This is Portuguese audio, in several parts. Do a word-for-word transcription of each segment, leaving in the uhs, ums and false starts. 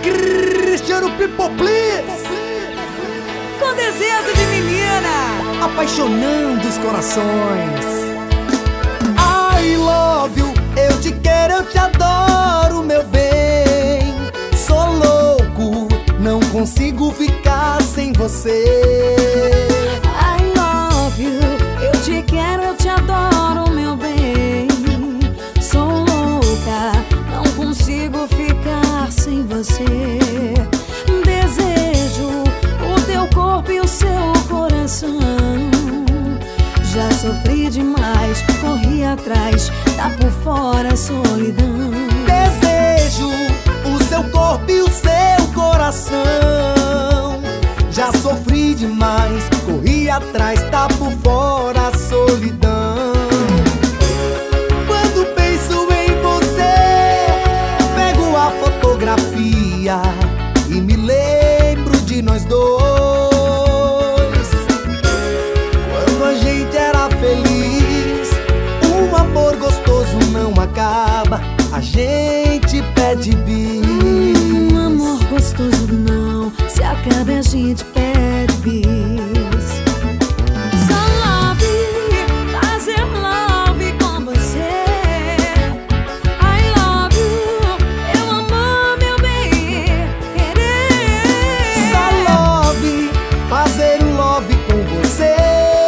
Cristiano People Please, com desejo de menina, apaixonando os corações. I love you, eu te quero, eu te adoro, meu bem. Sou louco, não consigo ficar sem você. I love you, eu te quero, eu te adoro, meu bem. Sou louca, não consigo ficar sem você. Desejo o teu corpo e o seu coração. Já sofri demais, corri atrás, tá por fora a solidão. Desejo o seu corpo e o seu coração. Já sofri demais, corri atrás, tá por fora a solidão. Quando penso em você, pego a fotografia e me lembro de nós dois. Quando a gente era feliz, um amor gostoso não acaba, a gente pede bis. Um amor gostoso não se acaba, a gente pede bis. Só love, fazer love com você. I love you, eu amo, meu bem, querer. Só love, fazer um love com você.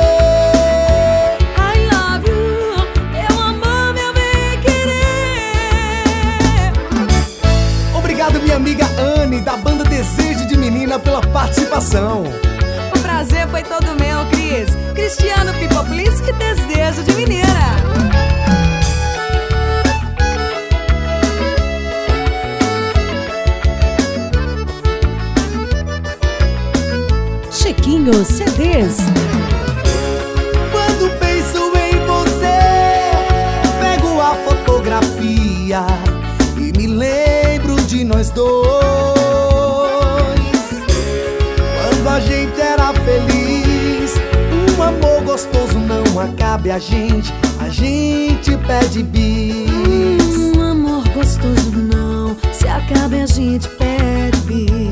I love you, eu amo, meu bem, querer. Obrigado, minha amiga Anne, da banda Desejo de Menina, pela participação. O prazer foi todo meu, Cris. Cristiano People Please, que desejo de menina. Chiquinho C Ds. Quando penso em você, pego a fotografia e me lembro de nós dois. Quando a gente era feliz, um amor gostoso não acaba, a gente, a gente pede bis. Um amor gostoso não se acaba, a gente pede bis.